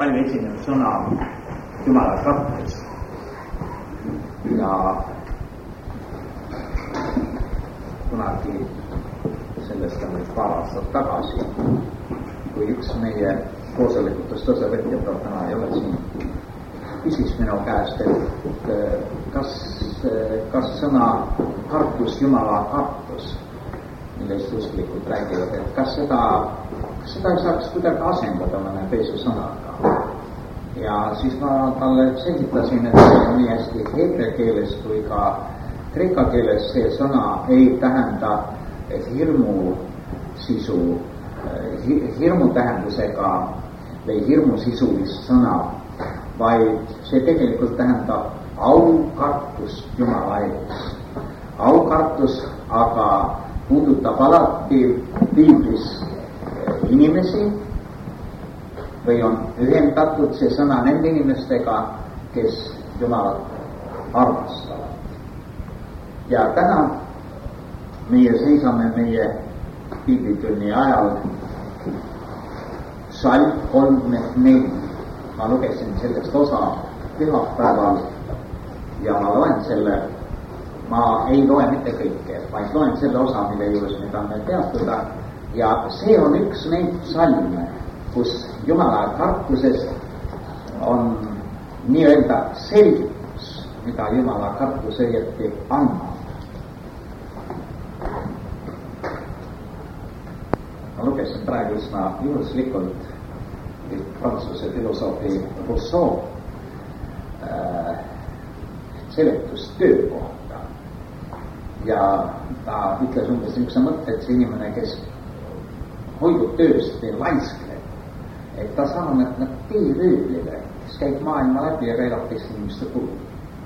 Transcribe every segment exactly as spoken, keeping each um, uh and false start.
palju esineb sõna Jumala kartus. Ja kunagi sellest on nüüd paar aastat tagasi, kui üks meie koosolekutest osavõtjad, täna ei ole siin, küsis minu käest, et kas, kas sõna kartus, Jumala kartus, millest usklikud räägivad, et kas seda, kas seda ei saaks kuidagi asendada mõne teise sõnaga. Ja siis ma talle selgitasin, et nii hästi heebrea keeles kui ka kreeka keeles see sõna ei tähenda hirmu sisu, hirmu tähendusega või hirmu sisulist sõna, vaid see tegelikult tähendab aukartust Jumala ees. Aukartus aga puudutab alati piiblis inimesi või on ühendatud see sõna nende inimestega, kes Jumalat armastavad. Ja täna meie seisame meie piiblitunni ajal Salm kolmkümmend neli. Ma lugesin sellest osa pühapäeval ja ma loen selle, ma ei loe mitte kõike, vaid loen selle osa, mille juures me tahame teatada. Ja see on üks neid salme, kus Jumala kartuses on nii-öelda selgitus, mida Jumala kartus õieti annab. Ma lugesin praegu üsna juhuslikult prantsuse filosoofi Rousseau äh, seletustöö kohta. Ja ta ütles umbes niisuguse mõtte, et see inimene, kes hoidub tööst või laiskle, et ta saab nad, nad teerööblile, kes käib maailma läbi ja käidab kes inimeste kulud.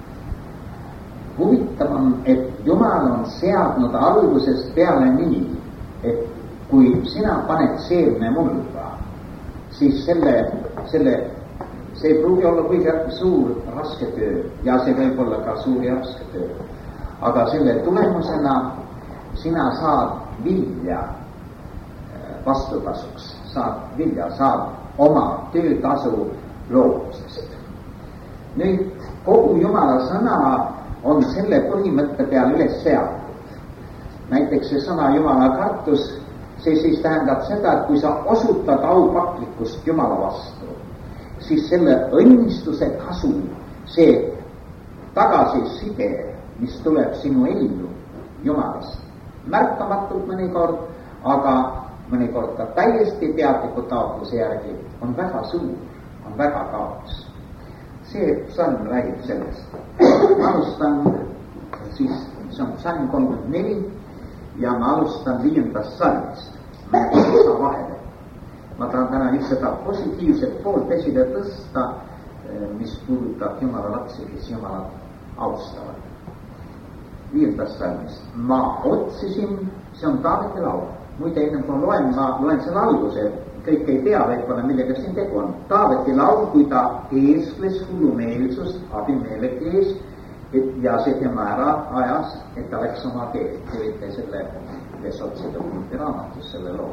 Huvitav on, et Jumal on seadnud algusest peale nii, et kui sina paned seemne mulda, siis selle, selle, see ei pruugi olla kuigi suur raske töö ja see võib olla ka suur ja raske töö. Aga selle tulemusena sina saad vilja vastutasuks, saad vilja, saad oma töötasu loobusest. Nüüd kogu Jumala sõna on selle põhimõtte peal üles seatud. Näiteks see sõna Jumala kartus, see siis tähendab seda, et kui sa osutad aupaklikkust Jumala vastu, siis selle õnnistuse kasu, see tagasiside, mis tuleb sinu ellu Jumalast, märkamatult mõnikord, aga mõnikord ka täiesti teadliku taotluse järgi, on väga suur, on väga kaotus. See salm räägib sellest. Ma alustan siis, see on salm kolmkümmend neli ja ma alustan viiendast salmist. Ma osa vahele. Ma tahan täna just seda positiivset poolt esile tõsta, mis puudutab Jumala lapsi, kes Jumalat austavad. Viiendast salmist. Ma otsisin, see on Taaveti laul. Muide, enne kui loen, ma loen selle alguse, kõik ei tea, võib-olla millega siin tegu on. Taaveti laul, kui ta eeskles hullumeelsust Abimeleki ees, et, ja see tema ära ajas, et ta läks oma teed. Te võite selle üles otsida punkti raamatus selle loo.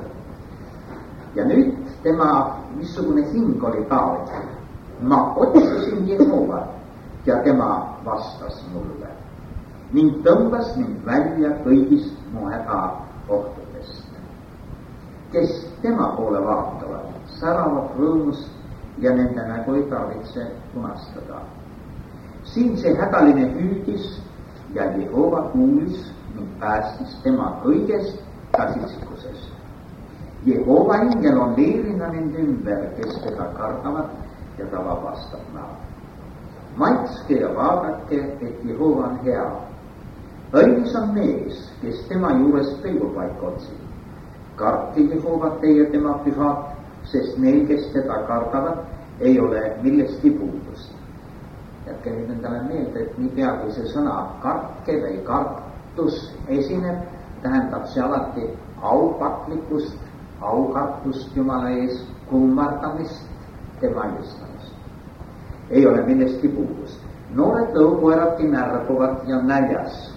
Ja nüüd tema, missugune hing oli Taavetil. Ma otsisin Jehovat ja tema vastas mulle ning tõmbas mind välja kõigist mu hädakohtadest. Kes tema poole vaatavad, säravad rõõmust ja nende nägu ei tarvitse punastada. Siin see hädaline hüüdis ja Jehova kuulis ning päästis tema kõigest käsitsikusest. Jehova ingel on leerina nende ümber, kes teda kardavad ja ta vabastab nad. Maitske ja vaadake, et Jehova on hea. Õnnis on mees, kes tema juures pelgupaik otsib. Karti Jehovat teie tema pühad, sest neil, kes teda kardavad, ei ole millestki puudust. Jätke nüüd endale meelde, et nii pea kui see sõna kartke või kartus esineb, tähendab see alati aupaklikkust, aukartust Jumala ees, kummardamist, tema ilustamist. Ei ole millestki puudust. Noored tõukoeradki närbuvad ja näljas.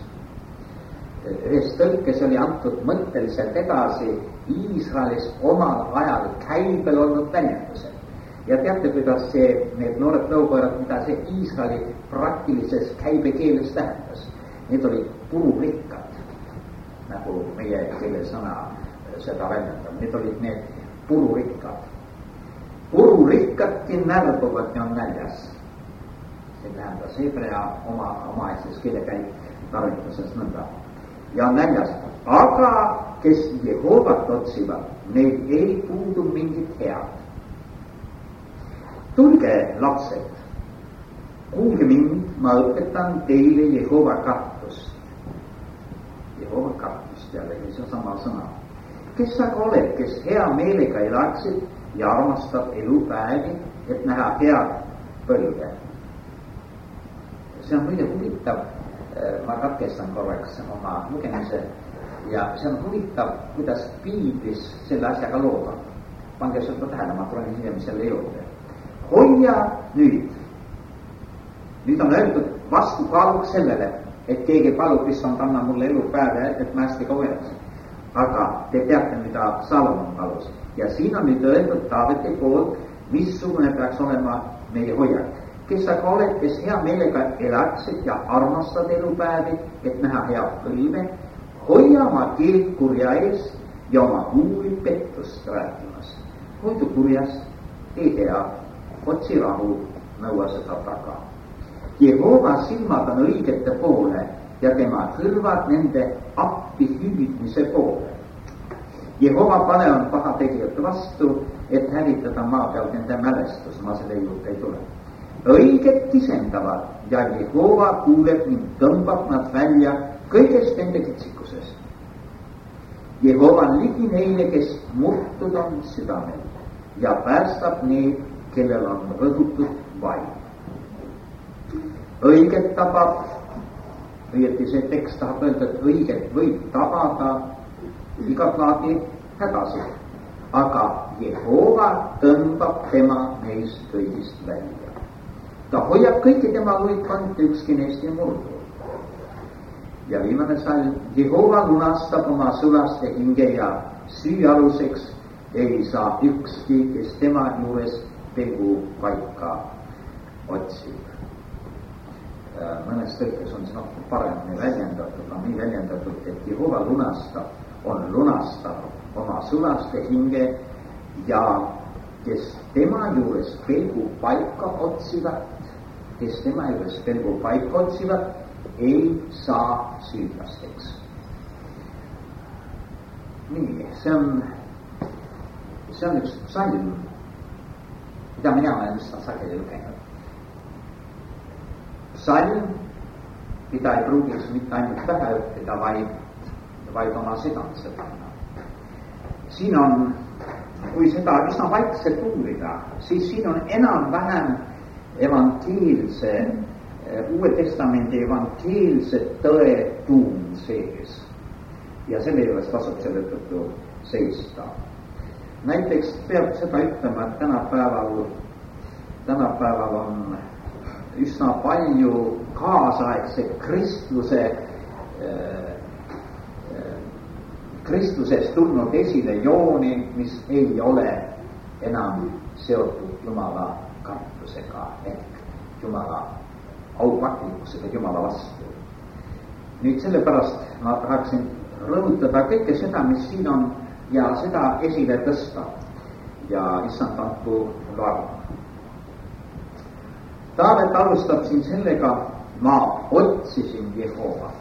Ühes tõlkes oli antud mõtteliselt edasi Iisraelis omal ajal käibel olnud väljendused. ja teate, kuidas see, need noored tõukoerad, mida see Iisraeli praktilises käibekeeles tähendas, need olid pururikkad, nagu meie keelesõna seda väljendab, need olid need pururikkad. Pururikkadki närbuvad ja on näljas. See tähendas hebrea oma, omaeses keelekäik tarvituses nõnda. Ja näljas, aga kes Jehovat otsivad, neil ei puudu mingit head. Tulge, lapsed, kuulge mind, ma õpetan teile Jehova kartust. Jehova kartust jällegi, see on sama sõna. Kes aga oled, kes hea meelega elaksid ja armastab elupäevi, et näha head põlve. See on muide huvitav, ma katkestan korraks oma lugemise ja see on huvitav, kuidas piiblis selle asjaga looga. Pange seda tähele, ma tulen hiljem selle juurde. Hoia nüüd. Nüüd on öeldud vastukaaluks sellele, et keegi palub, mis on tanna mulle elupäeve, et ma hästi kaua elaks. Aga te teate, mida Salomon palus. Ja siin on nüüd öeldud Taaveti poolt, missugune peaks olema meie hoiak. Kes aga oled, kes hea meelega elaksid ja armastad elupäevi, et näha head põlve, hoia oma keelt kurja ees ja oma huuli pettust rääkimas. Hoidu kurjast, tee hea, otsi rahu, nõua seda taga. Jehova silmad on õigete poole ja tema kõrvad nende appi hüüdmise poole. Jehova pane on pahategijate vastu, et hävitada maa peal nende mälestus, ma selle juurde ei tule. Õiget kisendavad ja Jehova kuuleb ning tõmbab nad välja kõigest nende kitsikusest. Jehova on ligi neile, kes murtud on südamel ja päästab need, kellel on rõhutud vaim. Õiget tabab, õieti see tekst tahab öelda, et õiget võib tabada igat laadi hädasid, aga Jehova tõmbab tema neist kõigist välja. Ta hoiab kõiki tema luikant, ükski neist ei murdu. Ja viimane salm, Jehova lunastab oma sõlaste hinge ja süüaluseks ei saa ükski, kes tema juures pegu paika otsib. Mõnes tõlkes on see noh paremini väljendatud, on nii väljendatud, et Jehova lunastab, on lunastab oma sõlaste hinge ja kes tema juures pelgu paika otsivad, kes tema juures pelgu paika otsivad, ei saa süüdlasteks. Nii, see on, see on üks salm, mida mina olen üsna sageli lugenud. Salm, mida ei pruugiks mitte ainult pähe õppida, vaid, vaid oma südamesse panna. Siin on, kui seda üsna vaikselt uurida, siis siin on enam-vähem evangeelse, Uue Testamendi evangeelse tõe tuum sees. Ja selle juures tasub selle tõttu seista. Näiteks peab seda ütlema, et tänapäeval, tänapäeval on üsna palju kaasaegse kristluse äh, kristlusest tulnud esile jooni, mis ei ole enam seotud Jumala kartusega ehk Jumala aupaklikkusega Jumala vastu. Nüüd sellepärast ma tahaksin rõhutada kõike seda, mis siin on ja seda esile tõsta ja issand andku lagu. Taavet alustab siin sellega, ma otsisin Jehova.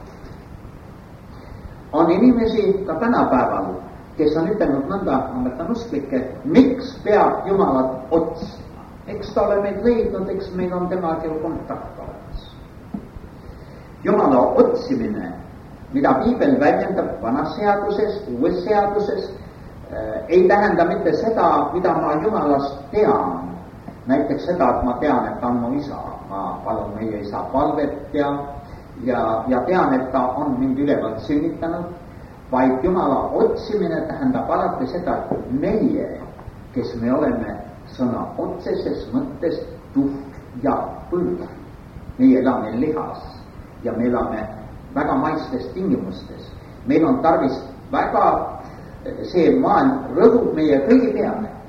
On inimesi ka tänapäeval, kes on ütelnud nõnda, ma mõtlen usklikke, miks peab Jumalat otsima? Eks ta ole meid leidnud, eks meil on temaga kontakt olemas. Jumala otsimine, mida Piibel väljendab vanas seaduses, uues seaduses, ei tähenda mitte seda, mida ma Jumalast tean. Näiteks seda, et ma tean, et ta on mu isa. Ma palun meie isa palvet ja Ja, ja tean, et ta on mind ülevalt sünnitanud, vaid Jumala otsimine tähendab alati seda, et meie, kes me oleme sõna otseses mõttes tuhk ja põlv, meie elame lihas ja me elame väga maistes tingimustes. Meil on tarvis väga, see maailm rõhub meie kõigi peale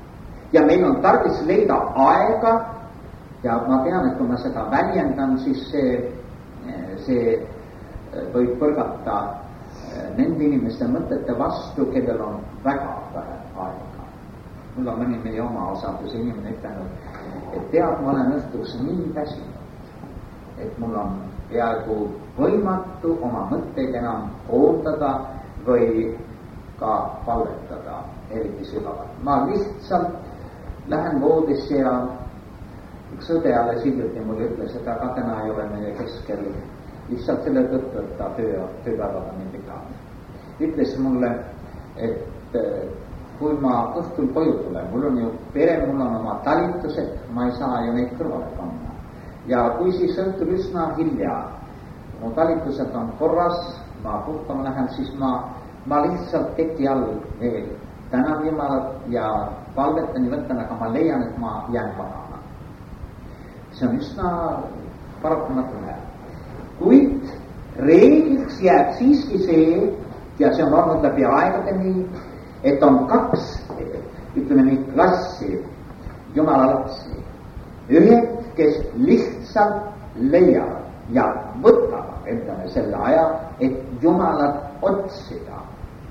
ja meil on tarvis leida aega ja ma tean, et kui ma seda väljendan, siis see, see võib põrgata nende inimeste mõtete vastu, kellel on väga vähe aega. Mul on mõni meie oma osalduse inimene ütelnud, et tead, ma olen õhtuks nii väsinud, et mul on peaaegu võimatu oma mõtteid enam koondada või ka palvetada eriti sügavalt. Ma lihtsalt lähen voodisse ja üks õde alles hiljuti mulle ütles, et aga täna ei ole meie keskel lihtsalt selle tõttu, et ta töö, tööpäevad on nii pikad. Ütles mulle, et kui ma õhtul koju tulen, mul on ju pere, mul on oma talitused, ma ei saa ju neid kõrvale panna. Ja kui siis õhtul üsna hilja mu talitused on korras, ma puhtama lähen, siis ma, ma lihtsalt teki all veel tänan Jumalat ja palvetan ja võtan, aga ma leian, et ma jään magama. See on üsna paratamatu näha. Kuid reegliks jääb siiski see, ja see on olnud läbi aegade nii, et on kaks, ütleme nii, klassi Jumala lapsi. Ühed, kes lihtsalt leiavad ja võtavad endale selle aja, et Jumalat otsida.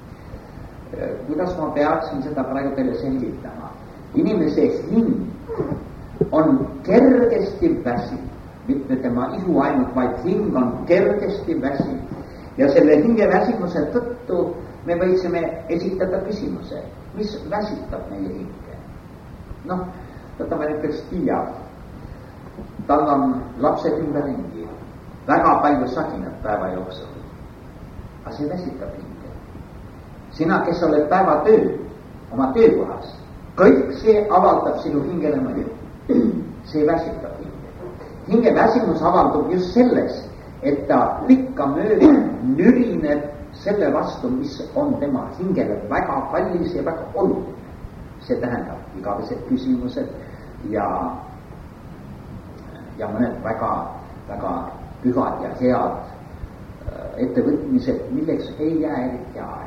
Kuidas ma peaksin seda praegu teile selgitama? Inimese hing on kergesti väsinud, mitte tema ihu ainult, vaid hing on kergesti väsinud. Ja selle hinge väsimuse tõttu me võiksime esitada küsimuse, mis väsitab meie hinge. Noh, võtame näiteks Tiia. Tal on lapsed ümberringi, väga palju saginat päeva jooksul. Aga see väsitab hinge. Sina, kes oled päeva töö, oma töökohas, kõik see avaldab sinu hingele mõju. See väsitab hinge. Hinge väsimus avaldub just selles, et ta pikkamööda nürineb selle vastu, mis on tema hingele väga kallis ja väga oluline. See tähendab igavesed küsimused ja, ja mõned väga, väga pühad ja head ettevõtmised, milleks ei jää eriti aega.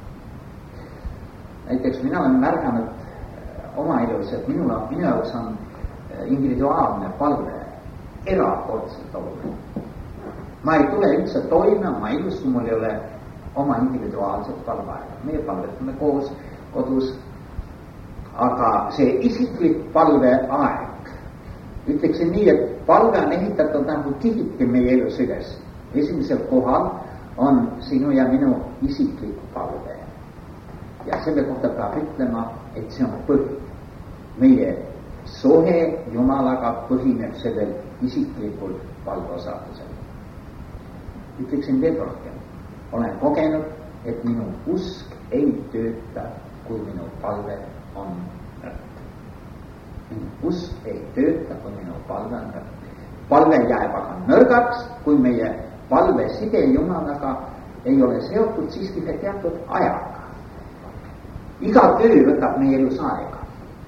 Näiteks mina olen märganud oma elus, et minu, minu jaoks on individuaalne palve erakordselt oluline. Ma ei tule üldse toime oma elus, kui mul ei ole oma individuaalset palveaega. Meie palvetame koos kodus, aga see isiklik palveaeg, ütleksin nii, et palve on ehitatud nagu kihiti meie elus üles. Esimesel kohal on sinu ja minu isiklik palve. Ja selle kohta peab ütlema, et see on põhi. Meie sohe Jumalaga põhineb sellel isiklikul palveosadusel. Ütleksin veel rohkem. Olen kogenud, et minu usk ei tööta, kui minu palve on nõrk. Minu usk ei tööta, kui minu palve on nõrk. Palve jääb aga nõrgaks, kui meie palve side Jumalaga ei ole seotud siiski teatud ajaga. Iga töö võtab meie elus aega.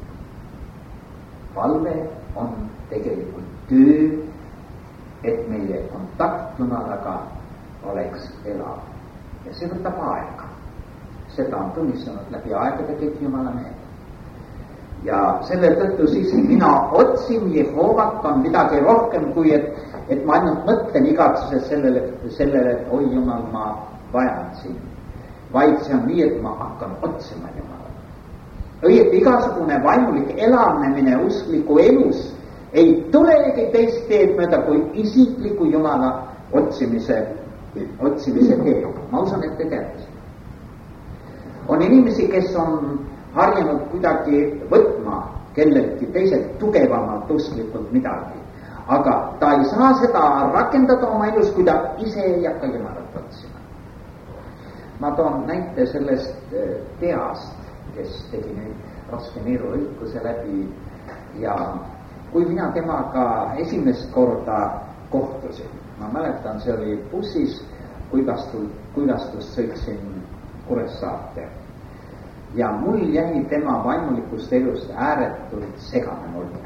Palve on tegelikult töö, et meie kontakt Jumalaga oleks elav. Ja see võtab aega. Seda on tunnistanud läbi aegade kõik Jumala mehed. Ja selle tõttu siis mina otsin Jehovat on midagi rohkem kui et, et ma ainult mõtlen igatsuses sellele, sellele, et oi Jumal, ma vajan sind. Vaid see on nii, et ma hakkan otsima Jumalat. Õieti igasugune vaimulik elavnemine uskliku elus ei tulegi teist teed mööda kui isikliku Jumala otsimise, otsimise teed. Ma usun, et te teate seda. On inimesi, kes on harjunud kuidagi võtma kellelgi teiselt tugevamalt usklikult midagi, aga ta ei saa seda rakendada oma elus, kui ta ise ei hakka Jumalat otsima. Ma toon näite sellest teast, kes tegi nüüd raske neerulõikuse läbi ja kui mina temaga esimest korda kohtusin, ma mäletan, see oli bussis, kuivastust, kuivastust sõitsin Kuressaarte ja mul jäi tema vaimulikust elust ääretult segane mulje.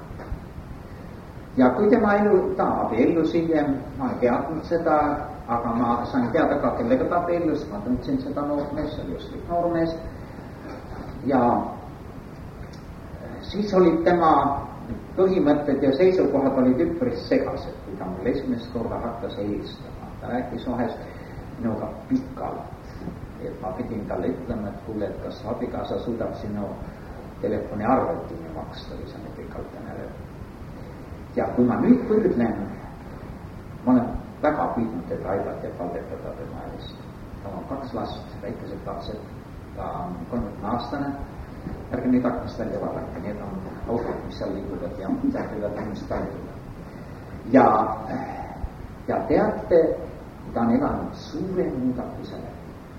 Ja kui tema elu, ta abiellus hiljem, ma ei teadnud seda, aga ma sain teada ka, kellega ta abiellus, ma tundsin seda noormees, see oli just noormees. Ja siis olid tema põhimõtted ja seisukohad olid üpris segased, kui ta mul esimest korda hakkas helistama. Ta rääkis vahest minuga pikalt, et ma pidin talle ütlema, et kuule, et kas abikaasa suudab sinu telefoniarvet kinni maksta või see on pikalt täna. Ja kui ma nüüd võrdlen, ma olen väga püüdnud teda aidata ja palvetada tema eest. Ta on kaks last, väikesed lapsed, ta on kolmekümne aastane, ärge nüüd aknast välja vaadake, need on autod, mis seal liiguvad ja tähtivad inimesed aidata. Ja, ja teate, ta on elanud suure muudatusele.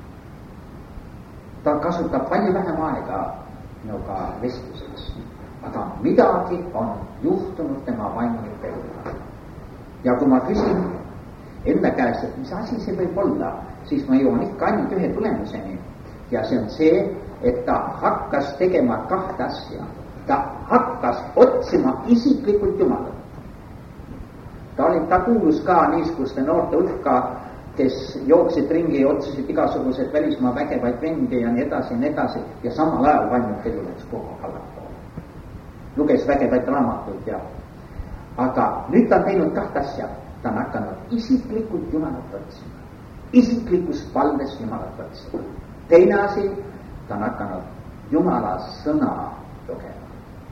Ta kasutab palju vähem aega minuga vestluseks, aga midagi on juhtunud tema vaimulike elule. Ja kui ma küsin enda käest, et mis asi see võib olla, siis ma jõuan ikka ainult ühe tulemuseni ja see on see, et ta hakkas tegema kahte asja. Ta hakkas otsima isiklikult Jumalat. Ta oli, ta kuulus ka niisuguste noorte hulka, kes jooksid ringi ja otsisid igasugused välismaa vägevaid vendi ja nii edasi ja nii edasi ja samal ajal vaimult elu läks kogu allapoole. Luges vägevaid raamatuid ja aga nüüd ta on teinud kahte asja. Ta on hakanud isiklikult Jumalat otsima. Isiklikus palves Jumalat otsima. Teine asi, ta on hakanud Jumala sõna lugema.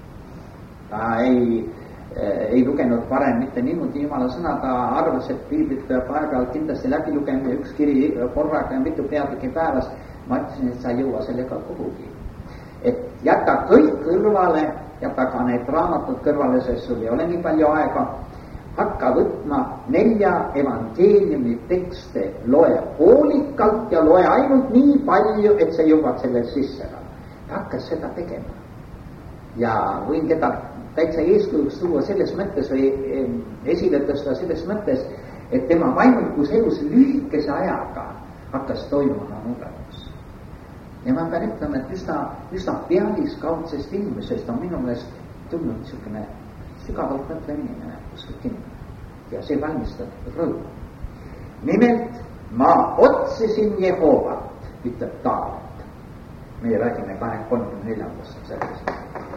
Ta ei, ei lugenud varem mitte niimoodi Jumala sõna, ta arvas, et piiblit peab aeg-ajalt kindlasti läbi lugema ja üks kiri korraga ja mitu peatükki päevas. Ma ütlesin, et sa ei jõua sellega kuhugi. Et jäta kõik kõrvale, jäta ka need raamatud kõrvale, sest sul ei ole nii palju aega. Hakka võtma nelja evangeeliumi tekste, loe hoolikalt ja loe ainult nii palju, et sa jõuad selle sisse. Ta hakkas seda tegema. Ja võin teda täitsa eeskujuks tuua selles mõttes või esile tõsta selles mõttes, et tema vaimulikus elus lühikese ajaga hakkas toimuma muudatus. Ja ma pean ütlema, et üsna, üsna pealiskaudsest inimesest on minu meelest tulnud niisugune sügavalt mõtlev inimene, kuskilt kinni. Ja see valmistab rõõmu. Nimelt, ma otsisin Jehovat, ütleb Taavet. Meie räägime kolmekümne neljandast sellest.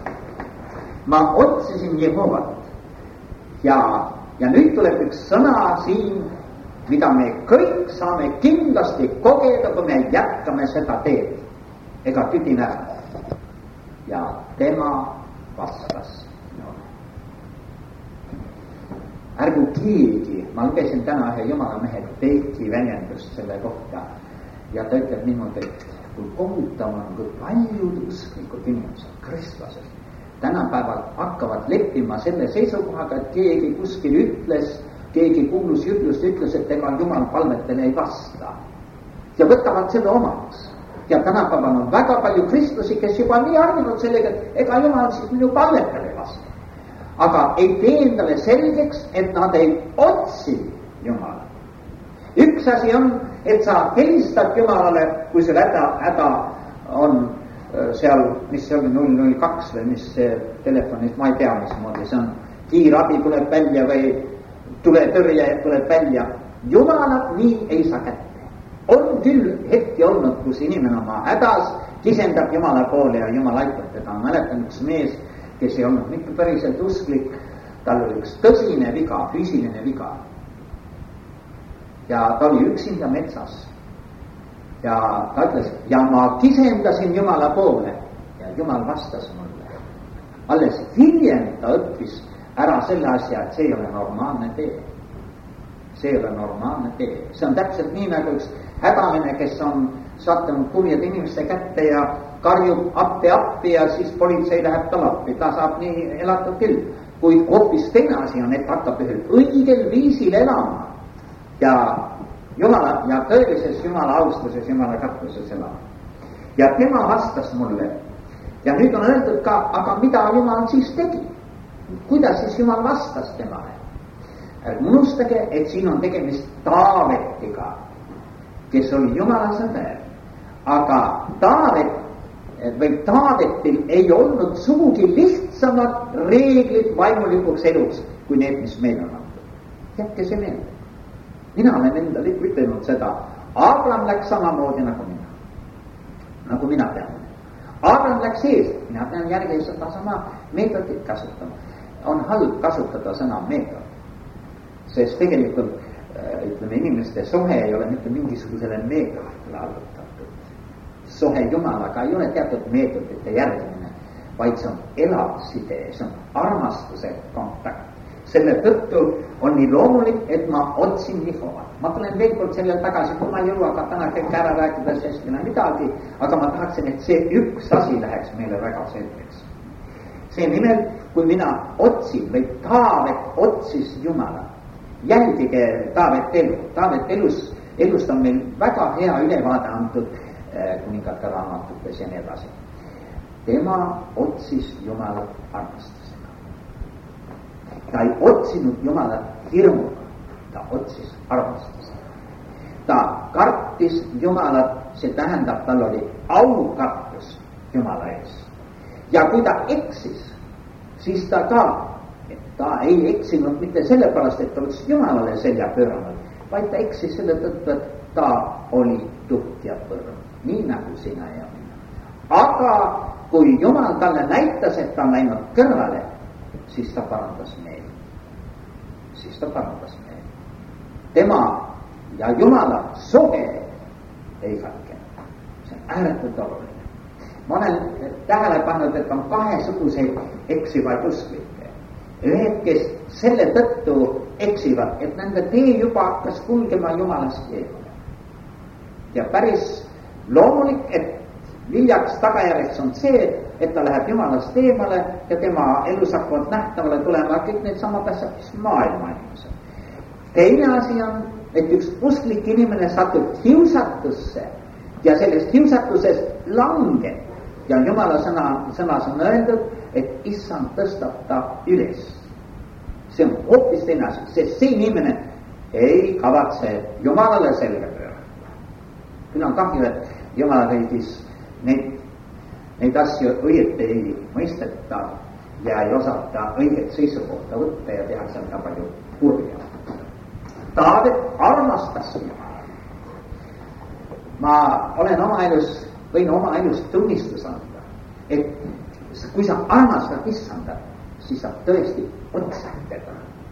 Ma otsisin Jehovat ja, ja nüüd tuleb üks sõna siin, mida me kõik saame kindlasti kogeda, kui me jätkame seda teed. Ega tüdin ära. Ja tema vastas. Ärgu keegi, ma lugesin täna ühe jumala mehe Peiki väljendust selle kohta ja ta ütleb niimoodi, et kui kohutav on, kui paljud usklikud inimesed, kristlased, tänapäeval hakkavad leppima selle seisukohaga, et keegi kuskil ütles, keegi kuulus jutlust ütles, et ega Jumal palvetele ei vasta. Ja võtavad seda omaks. Ja tänapäeval on väga palju kristlasi, kes juba nii arvinud sellega, et ega Jumal siis minu palvetele ei vasta. Aga ei tee endale selgeks, et nad ei otsi Jumala. Üks asi on, et sa helistad Jumalale, kui sul häda, häda on seal, mis see oli, null null kaks või mis telefonis, ma ei tea, mismoodi see on. Kiirabi tuleb välja või tuletõrje tuleb välja. Jumalat nii ei saa kätte. On küll hetki olnud, kus inimene oma hädas kisendab Jumala poole ja Jumal aitab teda. Mäletan üks mees, kes ei olnud mitte päriselt usklik, tal oli üks tõsine viga, füüsiline viga. Ja ta oli üksinda metsas. Ja ta ütles, ja ma kisendasin Jumala poole ja Jumal vastas mulle. Alles hiljem ta õppis ära selle asja, et see ei ole normaalne tee. See ei ole normaalne tee. See on täpselt nii nagu üks hädamine, kes on sattunud kurjade inimeste kätte ja karjub appi appi ja siis politsei läheb tal appi. Ta saab nii elatud küll. Kuid hoopis teine asi on, et hakkab ühel õigel viisil elama ja Jumala ja tõelises Jumala austuses, Jumala kattuses elama. Ja tema vastas mulle. Ja nüüd on öeldud ka, aga mida Jumal siis tegi? Kuidas siis Jumal vastas temale? Unustage, et siin on tegemist Taavetiga, kes oli Jumala sõber. Aga Taavet või Taavetil ei olnud sugugi lihtsamad reeglid vaimulikuks eluks kui need, mis meil on antud. Jätke see meelde. Mina olen endale ütelnud seda. Abraham läks samamoodi nagu mina. Nagu mina tean. Abraham läks ees, mina pean järgi seda sama meetodit kasutama. On halb kasutada sõna meetod, sest tegelikult ütleme, inimeste suhe ei ole mitte mingisugusele meetodile allutatud. Suhe Jumalaga ei ole teatud meetodite järgimine, vaid see on elav side, see on armastuse kontakt. Selle tõttu on nii loomulik, et ma otsin Jehovat. Ma tulen veel kord sellele tagasi, kui ma ei jõua ka täna kõik ära rääkida, sest meil on midagi, aga ma tahaksin, et see üks asi läheks meile väga selgeks. See nimelt, kui mina otsin või Taavet otsis Jumala, jälgige Taavet elu. Taavet elus, elust on meil väga hea ülevaade antud eh, kuningate raamatutes ja nii edasi. Tema otsis Jumalat armastusega. Ta ei otsinud Jumalat hirmuga, ta otsis armastusega. Ta kartis Jumalat, see tähendab, tal oli aukartus Jumala ees. Ja kui ta eksis, siis ta ka, et ta ei eksinud mitte sellepärast, et ta oleks Jumalale selja pööranud, vaid ta eksis selle tõttu, et ta oli tuht ja põrm, nii nagu sina ja mina. Aga kui Jumal talle näitas, et ta on läinud kõrvale, siis ta parandas meeli. Siis ta parandas meeli. Tema ja Jumala suhe ei katkenud. See on ääretult oluline. Ma olen tähele pannud, et on kahesuguseid eksivaid usklikke. Ühed, kes selle tõttu eksivad, et nende tee juba hakkas kulgema Jumalast eemale. Ja päris loomulik, et viljaks tagajärjeks on see, et ta läheb Jumalast eemale ja tema elus hakkavad nähtavale tulema kõik need samad asjad, mis maailma inimesed. Teine asi on, et üks usklik inimene satub kiusatusse ja sellest kiusatusest langeb. Ja Jumala sõna, sõnas on öeldud, et issand tõstab ta üles. See on hoopis teine asi, sest see inimene ei kavatse Jumalale selga pöörata. Küll on kahju, et Jumala riigis neid, neid asju õieti ei mõisteta ja ei osata õiget seisukohta võtta ja tehakse väga palju kurja. Taavet armastas Jumala. Ma olen oma elus võin oma elust tunnistus anda, et kui sa armastad issandat, siis sa tõesti otsid teda.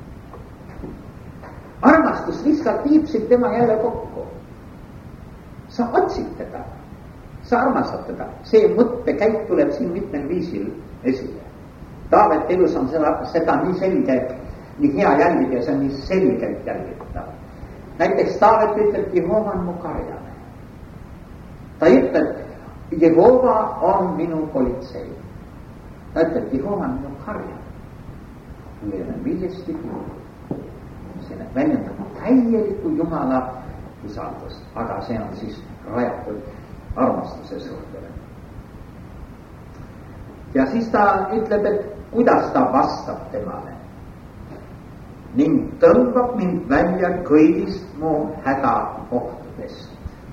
Armastus lihtsalt viib sind tema jälle kokku. Sa otsid teda, sa armastad teda. See mõttekäik tuleb siin mitmel viisil esile. Taavet elus on seda, seda nii selge, nii hea jälgida ja see on nii selgelt jälgida. Näiteks Taavet ütleb, Jehova on mu karjane. Ta ütleb, Jehova on minu politsei. Ta ütleb, Jehova on minu karjane. Lööme millesti puhul. See väljendab täieliku Jumala usaldust, aga see on siis rajatud armastuse suhtele. Ja siis ta ütleb, et kuidas ta vastab temale. Ning tõmbab mind välja kõigist mu hädaohtudest.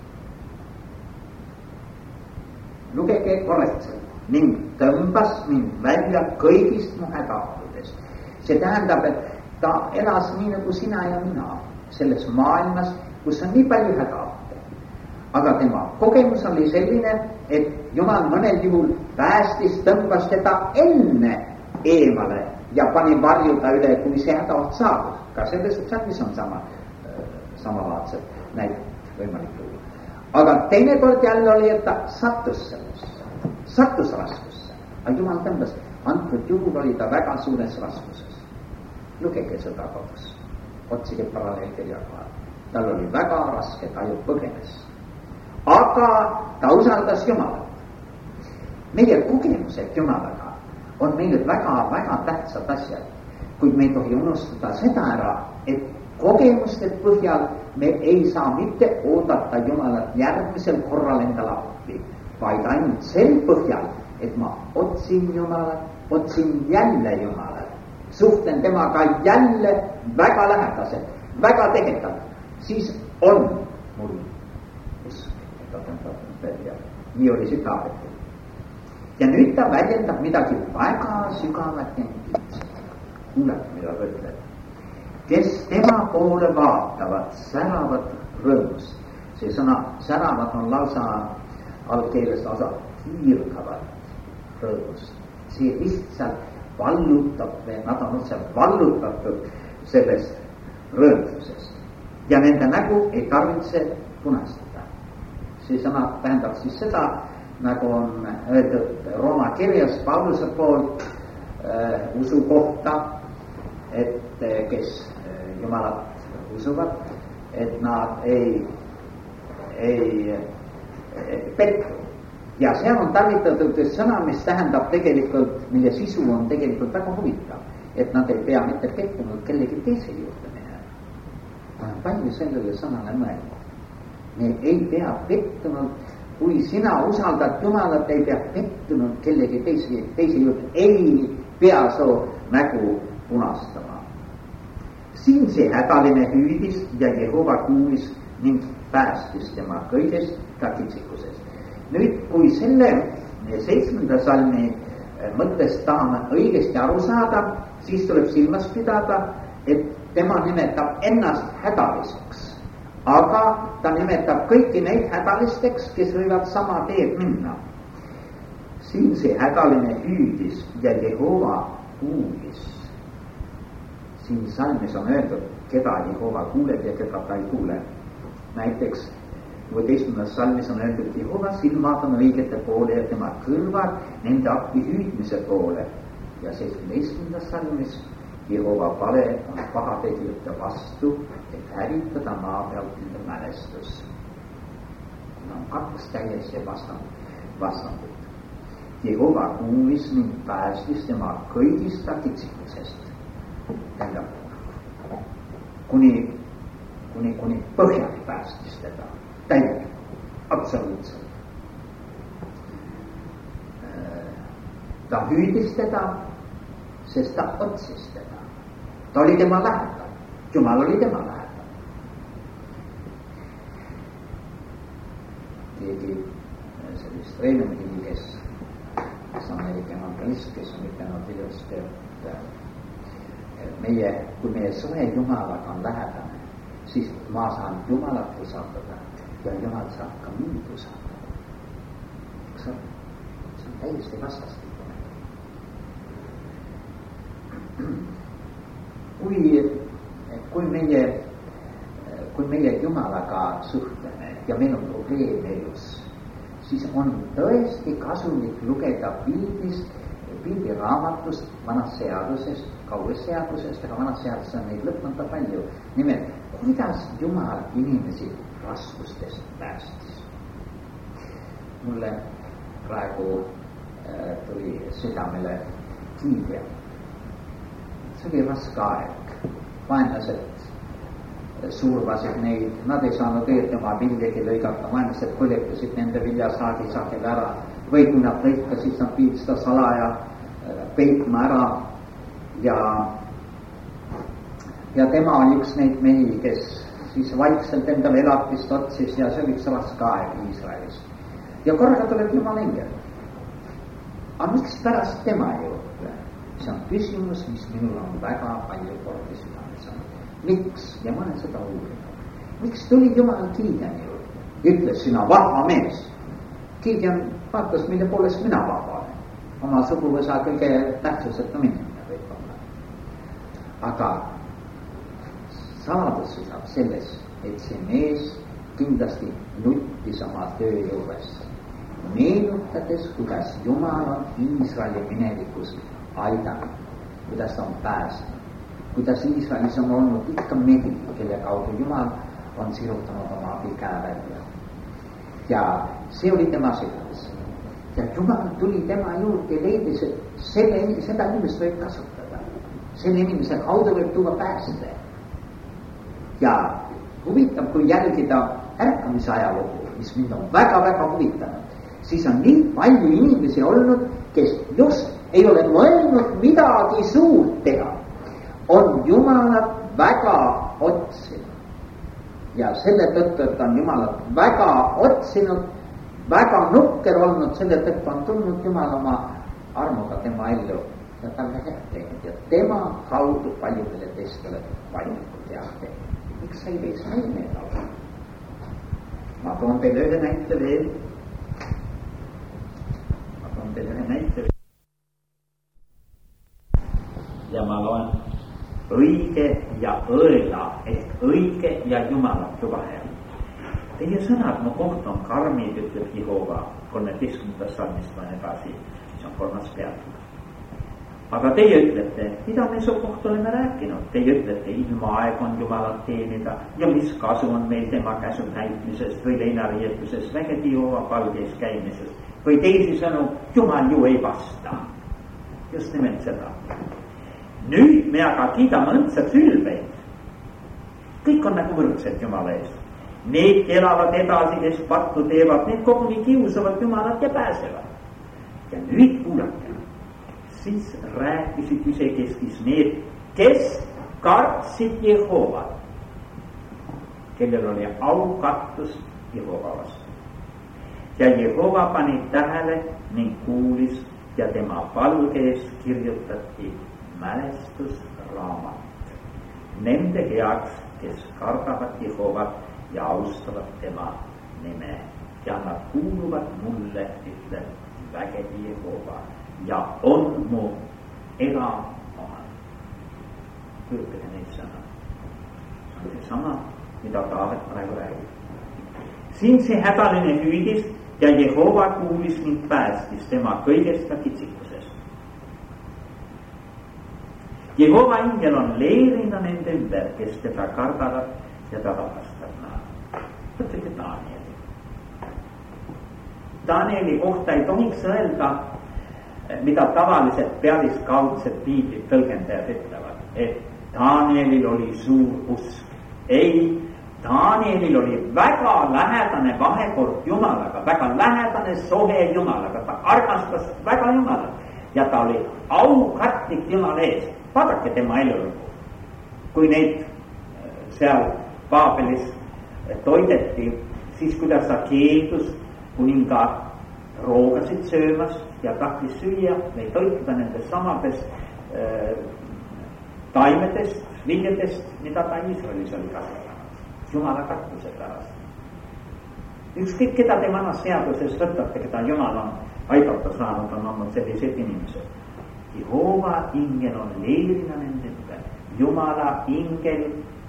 Lugege korrektselt. Ning tõmbas mind välja kõigist mu hädaohtudest. See tähendab, et ta elas nii nagu sina ja mina selles maailmas, kus on nii palju hädaohte. Aga tema kogemus oli selline, et Jumal mõnel juhul päästis, tõmbas teda enne eemale ja pani varjuda üle, kui see hädaoht saabus. Ka selles psalmis on sama, samalaadsed näited võimalik tuua. Aga teine kord jälle oli, et ta sattus sellesse, sattus raskusse. Aga Jumal tõmbas, antud juhul oli ta väga suures raskuses. Lugege seda kodus, otsige paralleelkirja kohal. Tal oli väga raske, ta ju põgenes. Aga ta usaldas Jumalat. Meie kogemused Jumalaga on meile väga-väga tähtsad asjad, kuid me ei tohi unustada seda ära, et kogemuste põhjal me ei saa mitte oodata Jumalat järgmisel korral endale appi, vaid ainult sel põhjal, et ma otsin Jumalat, otsin jälle Jumalat, suhtlen temaga jälle väga lähedaselt, väga tegedalt, siis on mul usk, et on tõtnud välja. Nii oli see Taavetil. Ja nüüd ta väljendab midagi väga sügavat ja intiimset. Kuulete, mida ta ütleb. Kes tema poole vaatavad, säravad rõõmust. See sõna säravad on lausa algkeeles lausa hiilgavat rõõmust. See lihtsalt vallutab, nad on otse vallutatud sellest rõõmsusest ja nende nägu ei tarvitse punastada. See sõna tähendab siis seda, nagu on öeldud Rooma kirjas Pauluse poolt äh, usu kohta, et kes äh, Jumalat usuvad, et nad ei, ei, ei pettu. Ja seal on tarvitatud sõna, mis tähendab tegelikult, mille sisu on tegelikult väga huvitav, et nad ei pea mitte pettunud kellegi teise juurde minema. Ma olen palju sellele sõnale mõelnud. Me ei pea pettunud, kui sina usaldad Jumalat, ei pea pettunud kellegi teise, teise juurde, ei pea su nägu punastama. Siin see hädaline hüüdis ja Jehova kuulis ning päästis tema kõigest ka kitsikusest. Nüüd, kui selle seitsmenda salmi mõttest tahame õigesti aru saada, siis tuleb silmas pidada, et tema nimetab ennast hädaliseks, aga ta nimetab kõiki neid hädalisteks, kes võivad sama teed minna. Siin see hädaline hüüdis ja Jehova kuulis. Siin salmis on öeldud, keda Jehova kuuleb ja keda ta ei kuule. Näiteks kuueteistkümnendas salmis on öeldud, Jehova silmad on õigete poole ja tema kõrvad nende appi hüüdmise poole. Ja seitsmeteistkümnendas salmis Jehova pale on pahategijate vastu, et hävitada maa pealt nende mälestus. On kaks täiesti vastandut. Jehova kuulis ning päästis tema kõigist kitsikusest. Tähendab, kuni, kuni, kuni põhjalt päästis teda. Täielikult, absoluutselt. Ta hüüdis teda, sest ta otsis teda. Ta oli tema lähedal. Jumal oli tema lähedal. Keegi sellist Reinendi, kes, kes on meie evangelist, kes on ütelnud ilusti, et meie, kui meie suhe Jumalaga on lähedane, siis ma saan Jumalat usaldada ja Jumal saab ka mind usaldada. See on, see on täiesti vastastikune. Kui, kui meie, kui meie Jumalaga suhtleme ja meil on probleem elus, siis on tõesti kasulik lugeda pildist, pildiraamatust, vanast seadusest, kauest seadusest, aga vanast seadusest on neid lõpmata palju. Nimelt, kuidas Jumal inimesi raskustest päästis. Mulle praegu äh, tuli südamele Kiibia. See oli raske aeg. Vaenlased survasid neid, nad ei saanud õieti oma viljagi lõigata, vaenlased põletasid nende viljasaagi sagel ära või kui nad lõikasid, nad pidid seda salaja äh, peitma ära ja ja tema oli üks neid mehi, kes siis vaikselt endale elatist otsis ja see oli üks raske aeg Iisraelis. Ja korraga tuleb Jumal engel. Aga miks pärast tema juurde? See on küsimus, mis minul on väga palju kordi südames olnud. Miks? Ja ma olen seda uurinud. Miks tuli Jumal Gideoni juurde? Ütles, sina vahva mees. Gideon vaatas, mille poolest mina vahva olen. Oma suguvõsa kõige tähtsuseta minna võib-olla. Aga saladus seisab selles, et see mees kindlasti nuttis oma töö juures, meenutades, kuidas Jumal on Iisraeli minevikus aidanud, kuidas ta on pääsenud, kuidas Iisraelis on olnud ikka mehi, kelle kaudu Jumal on sirutanud oma abi käe välja. Ja see oli tema südames. Ja Jumal tuli tema juurde ja leidis, et selle, seda inimest võib kasutada. Selle inimese kaudu võib tuua pääste. Ja huvitav, kui jälgida ärkamise ajalugu, mis mind on väga-väga huvitanud, siis on nii palju inimesi olnud, kes just ei ole mõelnud midagi suurt teha. On Jumalat väga otsinud. Ja selle tõttu, et on Jumalat väga otsinud, väga nukker olnud, selle tõttu on tulnud Jumal oma armuga tema ellu ja talle head teinud. Ja tema kaudu paljudele teistele paljudele head teinud. Miks sa ei võiks meil need olla? Ma toon teile ühe näite veel. teile ühe näite. Ja ma loen õige ja õela ehk õige ja jumalatu vahel. Teie sõnad mu koht on karmid, ütleb Jehova kolmeteistkümnendast salmist loen edasi, mis on kolmas peatükk. Aga teie ütlete, mida me su kohta oleme rääkinud? Teie ütlete, ilmaaeg on Jumalat teenida ja mis kasu on meil tema käsu täitmisest või leinariietusest, vägedi Jehova palgeis käimisest või teisisõnu, Jumal ju ei vasta. Just nimelt seda. Nüüd me aga kiidame õndsad ülbeid. Kõik on nagu võrdsed Jumala ees. Need elavad edasi, kes pattu teevad, need koguni kiusavad Jumalat ja pääsevad. Ja nüüd kuulake. Siis rääkisid isekeskis need, kes kartsid Jehovat, kellel oli aukattus Jehova vastu. Ja Jehova pani tähele ning kuulis ja tema palgees kirjutati mälestusraamat. Nende heaks, kes kardavad Jehovat ja austavad tema nime. Ja nad kuuluvad mulle, ütleb vägedi Jehova. Ja on mu eramaa. Kujutage neid sõna. See on see sama, mida Taavet praegu räägib. Siin see hädaline hüüdis ja Jehova kuulis ning päästis tema kõigest ja kitsikusest. Jehova ingel on leerina nende ümber, kes teda kardavad ja ta vabastab nad. Võtake Danieli. Danieli kohta ei tohiks öelda, mida tavaliselt pealiskaudsed piiblid tõlgendajad ütlevad, et Danielil oli suur usk. Ei, Danielil oli väga lähedane vahekord Jumalaga, väga lähedane sohe Jumalaga, ta armastas väga Jumalat ja ta oli aukatlik Jumala ees. Vaadake tema elulugu. Kui neid seal Paabelis toideti, siis kuidas ta keeldus kuninga roogasid söömas ja tahtis süüa või toituda nendest samadest äh, taimedest, viljadest, mida ta Iisraelis oli kasvatanud. Jumala kattuse pärast. Ükskõik, keda te vanas seaduses võtate, keda Jumal on aidata saanud, on olnud sellised inimesed. Jehova ingel on leerina nende ümber. Jumala ingel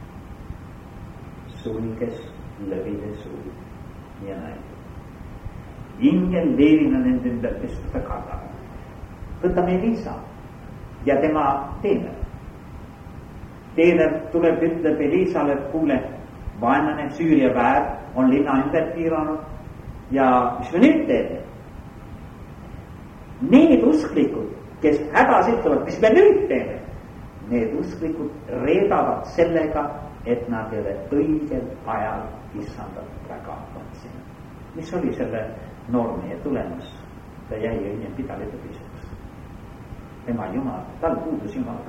sulges lõvide suu ja näid. Ingel leerina nende ümber, kes teda kardavad. Võtame Elisa ja tema teener. Teener tuleb, ütleb Elisale, et kuule, vaenlane Süüria väär on linna ümber piiranud ja mis me nüüd teeme? Need usklikud, kes hädas ütlevad, mis me nüüd teeme? Need usklikud reedavad sellega, et nad ei ole õigel ajal issandat väga otsinud. Mis oli selle normi tulemus? Ta jäi õnne pidalide piseks. Tema Jumal, tal puudus Jumal.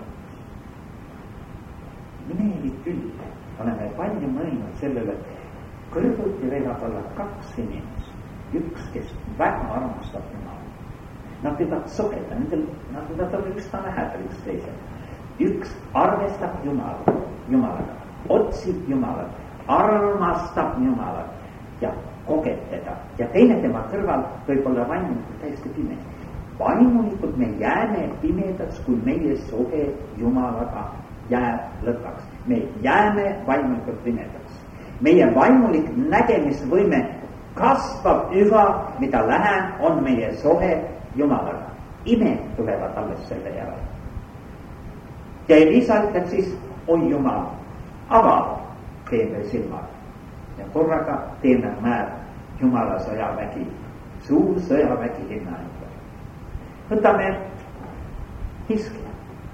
Minevi küll, oleme palju mõelnud sellele, kõrvuti võivad olla kaks inimest. Üks, kes väga armastab Jumal. Nad võivad sogeda, nad võivad olla üks ta lähedal üks teisel. Üks arvestab Jumal, Jumalaga, otsib Jumalat, armastab Jumalat ja kogeb teda. Ja teine tema kõrval võib olla vaimulikult täiesti pime. Vaimulikult me jääme pimedaks, kui meie soge Jumalaga jääb lõpaks. Me jääme vaimulikult pimedaks. Meie vaimulik nägemisvõime kasvab üha, mida lähem on meie sohe Jumalaga. Ime tulevad alles selle järel. Ja Elisa ütleb siis, oi Jumal, ava teener silmad. Ja korraga teener näeb Jumala sõjavägi, suur sõjavägi linna ümber. Võtame Hiskja.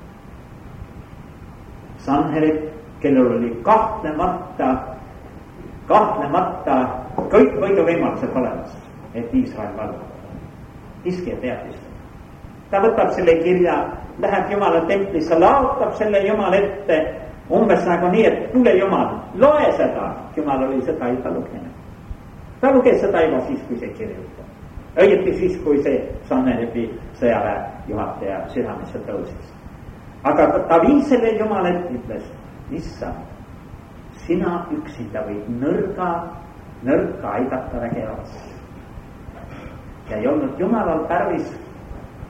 Sanherib, kellel oli kahtlemata, kahtlemata kõik võiduvõimalused olemas, et Iisrael vallutada. Hiskja teadis. Ta võtab selle kirja, läheb Jumala templisse, laotab selle Jumala ette, umbes nagu nii, et kuule Jumal, loe seda. Jumal oli seda juba lugenud. Ta luges seda juba siis, kui see kirjutab. Õieti siis, kui see Sanheribi sõjaväe juhataja südamesse tõusis. Aga ta viis selle Jumala ette, ütles, issand, sina üksinda võid nõrga, nõrka aidata vägevas. Ja ei olnud Jumalal tarvis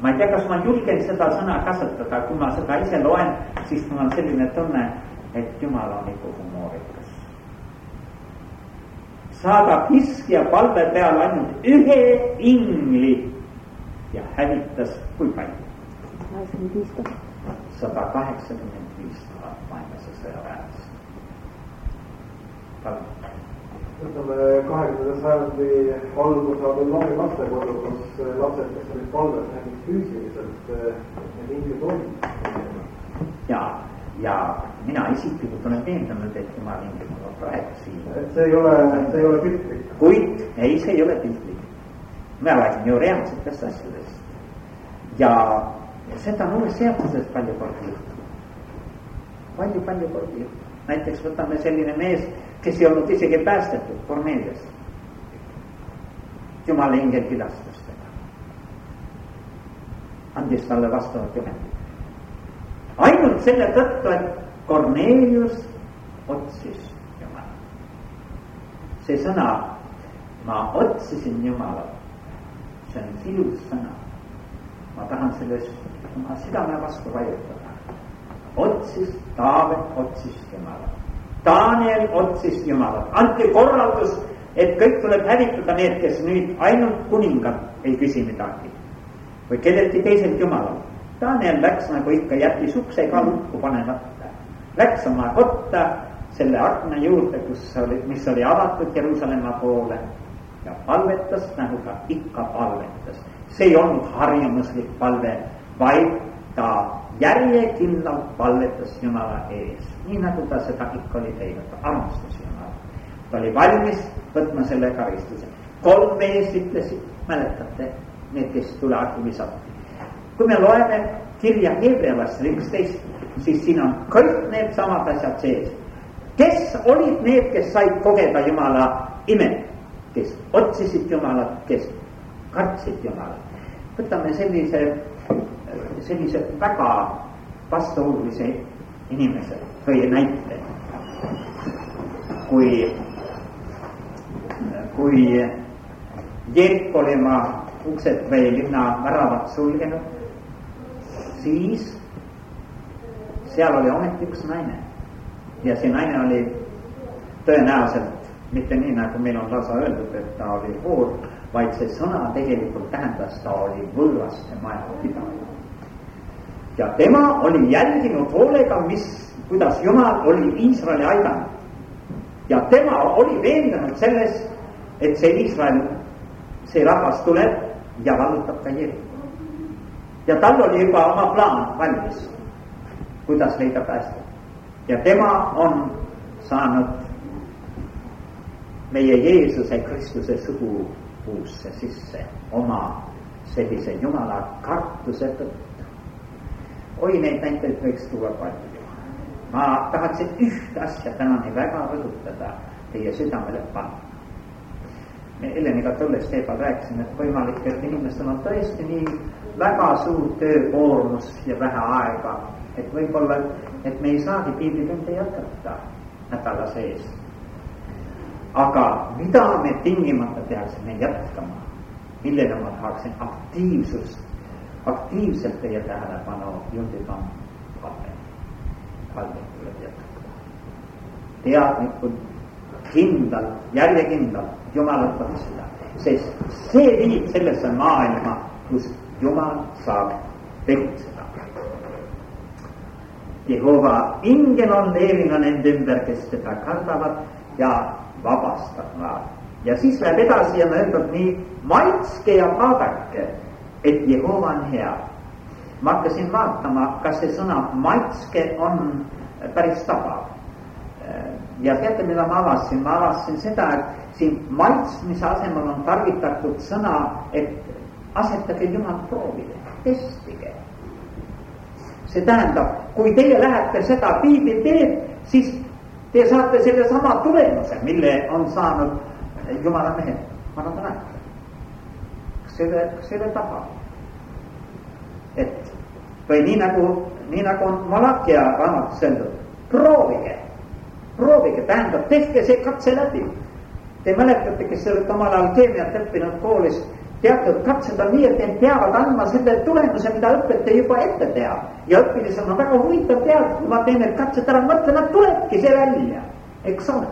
ma ei tea, kas ma julgen seda sõna kasutada, kui ma seda ise loen, siis mul on selline tunne, et Jumal on ikka humoorikas. Saadab kiskja palve peal ainult ühe ingli ja hävitas kui palju? sada kaheksakümmend viis tuhat vaenlase sõjaväelast. Palun. Võtame kahekümnenda sajandi alguse Abelomi lastekodu, kus lapsed, kes olid palves näiteks füüsiliselt, need ingrid olid. Ja, ja mina isiklikult olen veendunud, et Jumal ingrid on praegu siin. Et see ei ole, see ei ole piltlik. Kuid, ei, see ei ole piltlik. Me räägin ju reaalsetest asjadest. Ja seda on uues seaduses palju kordi juhtunud. Palju, palju kordi juhtunud. Näiteks võtame selline mees, kes ei olnud isegi päästetud, Kornelius. Jumala ingel pilastas teda. Andis talle vastavat juhendit. Ainult selle tõttu, et Kornelius otsis Jumala. See sõna, ma otsisin Jumala, see on ilus sõna. Ma tahan selles oma südame vastu vajutada. Otsis, Taavet otsis Jumala. Daniel otsis Jumalat. Anti korraldus, et kõik tuleb hävitada need, kes nüüd ainult kuningad ei küsi midagi. Või kellelgi teiselt Jumalalt. Daniel läks nagu ikka jättis ukse ka lukku panemata. Läks oma kotta selle akna juurde, kus oli, mis oli avatud Jeruusalemma poole. Ja palvetas nagu ta ikka palvetas. See ei olnud harjumuslik palve, vaid ta järjekindlalt palvetas Jumala ees. Nii nagu ta seda ikka oli teinud, ta armastas Jumala. Ta oli valmis võtma selle karistuse. Kolm mees ütlesid, mäletate, need, kes tulevad visati. Kui me loeme kirja Hebrealasse üksteist, siis siin on kõik need samad asjad sees. Kes olid need, kes said kogeda Jumala imet, kes otsisid Jumalat, kes kartsid Jumalat. Võtame sellise, sellise väga vastuolulise inimese või näite. Kui, kui Jeeriko oli oma uksed või linna väravad sulgenud, siis seal oli ometi üks naine. Ja see naine oli tõenäoliselt mitte nii, nagu meil on lausa öeldud, et ta oli hoor, vaid see sõna tegelikult tähendas, ta oli võõraste majapidaja. Ja tema oli jälginud hoolega, mis, kuidas Jumal oli Iisraeli aidanud. Ja tema oli veendunud selles, et see Iisrael, see rahvas tuleb ja vallutab ka Jeeriko. Ja tal oli juba oma plaan valmis, kuidas leida päästa. Ja tema on saanud meie Jeesuse Kristuse sugupuusse sisse oma sellise Jumala kartuse tõttu. Oi, neid näiteid võiks tuua palju. Ma tahatsin üht asja tänani väga rõhutada teie südamele panna. Me Heleniga tulles teebal rääkisin, et võimalik, et inimestel on tõesti nii väga suur töökoormus ja vähe aega, et võib-olla, et me ei saagi piiblitunde jätkata nädala sees. Aga mida me tingimata peaksime jätkama, millele ma tahaksin aktiivsust, aktiivselt teie tähelepanu juhtida palve. Palve tuleb jätkata. Teadlikult, kindlalt, järjekindlalt Jumalat otsida, sest see viib sellesse maailma, kus Jumal saab tegutseda. Jehova ingel on leevina nende ümber, kes teda kardavad ja vabastavad. Ja siis läheb edasi ja mõeldud nii, maitske ja vaadake, et Jehova on hea. Ma hakkasin vaatama, kas see sõna maitske on päris tabav. Ja teate, mida ma avasin? Ma avasin seda, et siin maitsmise asemel on tarvitatud sõna, et asetage Jumal proovile, testige. See tähendab, kui teie lähete seda piibli teed, siis te saate selle sama tulemuse, mille on saanud Jumala mehed. Ma nad rääkida. Kas selle, selle taha? Et või nii nagu, nii nagu on Malakia raamatus öeldud, proovige, proovige, tähendab, tehke see katse läbi. Te mäletate, kes olete omal ajal keemiat õppinud koolis, teatud katsed on nii, et need peavad andma selle tulemuse, mida õpetaja juba ette teab. Ja õpilisel on väga huvitav teada, kui ma teen need katsed ära, mõtlen, et tulebki see välja, eks ole.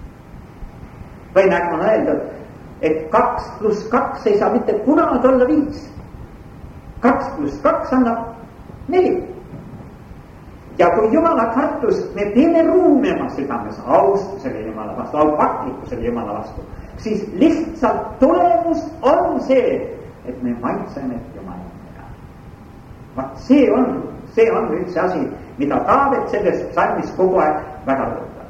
või nagu on öeldud, et kaks pluss kaks ei saa mitte kunagi olla viis. kaks pluss kaks annab neli. ja kui Jumala kartus, me teeme ruumi oma südames austusele Jumala vastu, aupaklikkusele Jumala vastu, siis lihtsalt tulemus on see, et me maitseme Jumalatega. vaat see on, see on üldse asi, mida Taavet selles psalmis kogu aeg väga rõhutab.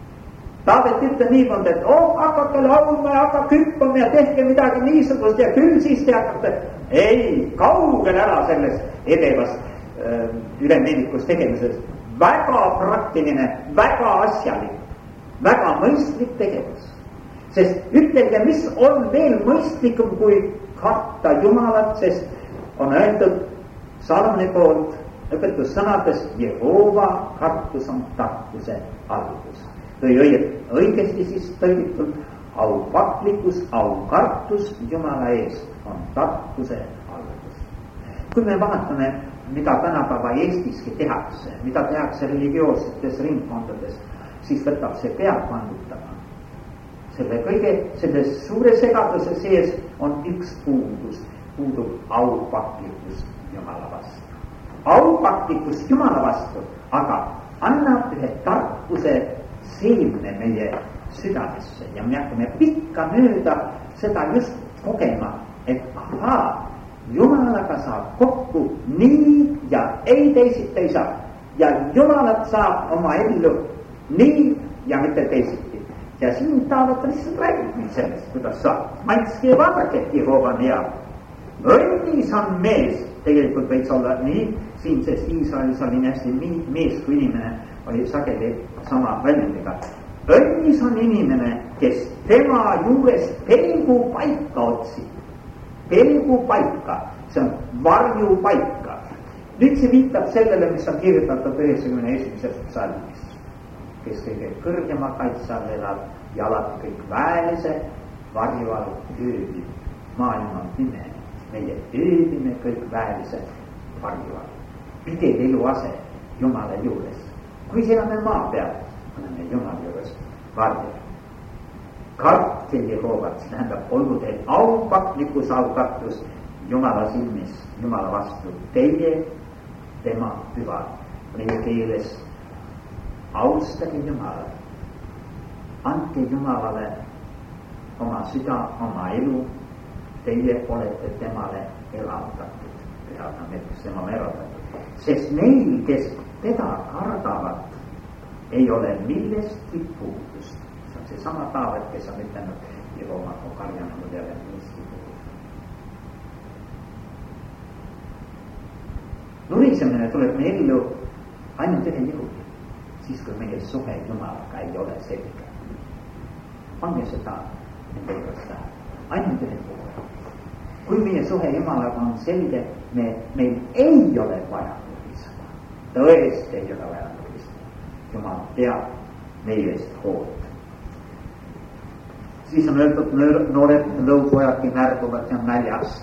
Taavet ütleb niimoodi, et oh, hakake laulma ja hakake hüppama ja tehke midagi niisugust ja küll siis te hakkate. Ei, kaugel ära sellest edevast äh, ülemeelikust tegemisest. Väga praktiline, väga asjalik, väga mõistlik tegevus. Sest ütelge, mis on veel mõistlikum kui karta Jumalat, sest on öeldud Salmoni poolt õpetussõnades, Jehova kartus on tarkuse algus. Tõi õigesti siis tõlgitult, aupaklikkus, aukartus Jumala ees on tarkuse algus. Kui me vaatame, mida tänapäeva Eestiski tehakse, mida tehakse religioossetes ringkondades, siis võtab see pead vangutama. Selle kõige, selle suure segaduse sees on üks puudus, puudub aupaklikkus Jumala vastu. Aupaklikkus Jumala vastu, aga annab ühe tarkuse seemne meie südamesse ja me hakkame pikka mööda seda just kogema, et ahaa, Jumalaga saab kokku nii ja ei teisiti ei saa. Ja Jumalat saab oma ellu nii ja mitte teisiti. Ja siin Taavet lihtsalt räägib sellest, kuidas saab. Maitske ja vaadake, Jehova on hea. Õnnis on mees, tegelikult võiks olla nii, siin sest Iisraelis oli hästi mees kui inimene, oli sageli sama väljendiga. Õnnis on inimene, kes tema juures pelgu paika otsib. Pelgu paika, see on varju paika. Nüüd see viitab sellele, mis on kirjutatud üheksakümne esimeses psalmis. Kes kõige kõrgema kaitse all elab ja alati kõik väelise varju all ööbib. Maailm on pime, meie ööbime kõik väelise varju all. Pidev eluase Jumala juures. Kui siin on maa peal, oleme Jumala juures varju. Kartke Jehovat, see tähendab, olgu teil aupaklikkus, aukartus Jumala silmis, Jumala vastu. Teie, tema pühad, meie keeles austage Jumalat. Andke Jumalale oma süda, oma elu. Teie olete temale elavdatud. Pühad on need, kes tema eravdatud. Sest neil, kes teda kardavad, ei ole millestki puudust. See on see sama Taavet, kes on ütelnud Jehova on karjanud jälle millestki puudust. Nurisemine tuleb me ellu ainult ühe juhul, siis kui meie suhe Jumalaga ei ole selge. Pange seda nende juures tähe. Ainult ühe juhul. Kui meie suhe Jumalaga on selge, me, meil ei ole vaja nuriseda. Tõesti ei ole vaja nuriseda. Jumal teab meie eest hoolt. Siis on öeldud, noored lõupojadki närbuvad ja on näljas.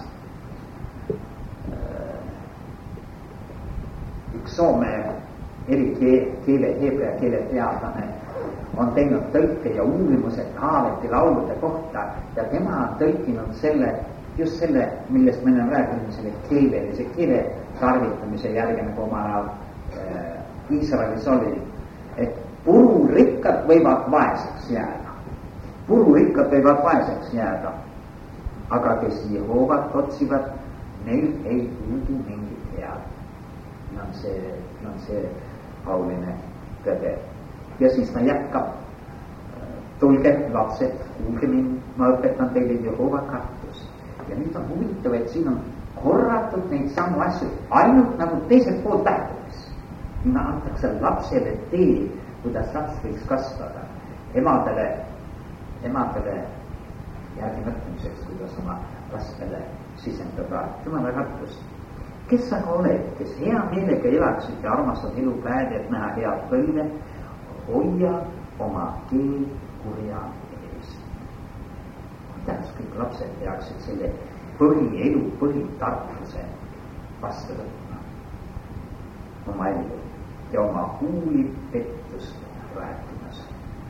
Üks Soome eri keele, hebrea keele teadlane on teinud tõlke ja uurimuse Taaveti laulude kohta ja tema on tõlkinud selle, just selle, millest me oleme rääkinud, selle keelelise keele tarvitamise järgi, nagu oma ajal äh, Iisraelis oli, et pururikkad võivad vaeseks jääda. Pururikkad võivad vaeseks jääda, aga kes Jehovat otsivad, neil ei puudu mingit head. On see, on see auline tõde. Ja siis ta jätkab, tulge lapsed, kuulge mind, ma õpetan teile Jehova kartus. Ja nüüd on huvitav, et siin on korratud neid samu asju, ainult nagu teiselt poolt lähtumis. Mina antakse lapsele tee, kuidas laps võiks kasvada. Emadele, emadele järgi mõtlemiseks, kuidas oma lastele sisendada Jumala kartust. Kes aga oled, kes hea meelega elaksid ja armastad elupäevi, et näha head põlve, hoia oma keel kurja eest. Kuidas kõik lapsed peaksid selle põhielu, põhitarkuse vastu võtma oma ellu ja oma huulipettust rääkimas.